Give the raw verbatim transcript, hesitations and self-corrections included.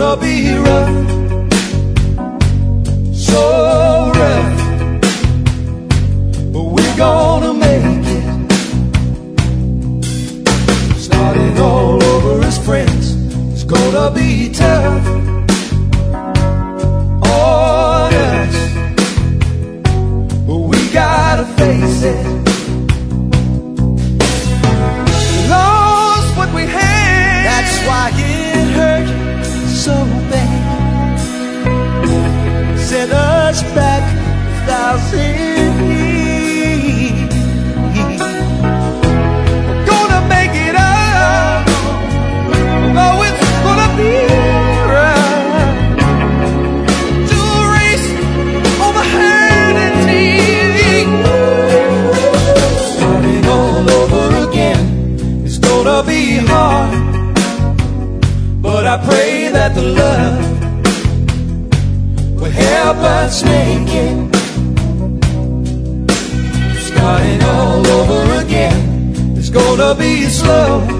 gonna be rough, so rough, but we're gonna make it. Starting all over as friends, it's gonna be tough on us, but we gotta face it. We lost what we had, that's why it hurt so bad. Set us back a thousand years. We're gonna make it up. Oh, it's gonna be right to erase all the hurt and tears. Starting all over again, it's gonna be hard, but I pray that the love will help us make it. Starting all over again, it's gonna be slow,